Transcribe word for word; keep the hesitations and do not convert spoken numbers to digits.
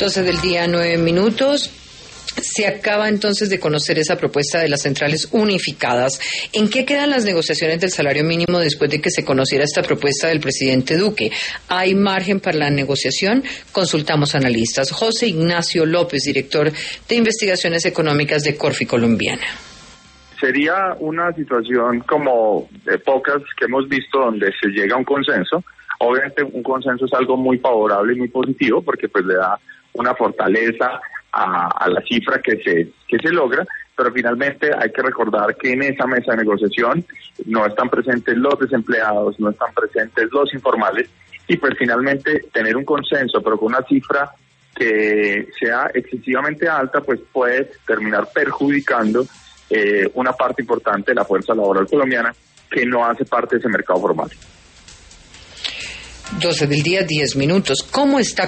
doce del día, nueve minutos. Se acaba entonces de conocer esa propuesta de las centrales unificadas. ¿En qué quedan las negociaciones del salario mínimo después de que se conociera esta propuesta del presidente Duque? ¿Hay margen para la negociación? Consultamos analistas. José Ignacio López, director de Investigaciones Económicas de Corfi Colombiana. Sería una situación como de pocas que hemos visto donde se llega a un consenso. Obviamente un consenso es algo muy favorable y muy positivo porque pues le da una fortaleza a, a la cifra que se que se logra, pero finalmente hay que recordar que en esa mesa de negociación no están presentes los desempleados, no están presentes los informales, y pues finalmente tener un consenso, pero con una cifra que sea excesivamente alta, pues puede terminar perjudicando eh, una parte importante de la fuerza laboral colombiana que no hace parte de ese mercado formal. doce del día, diez minutos. ¿Cómo está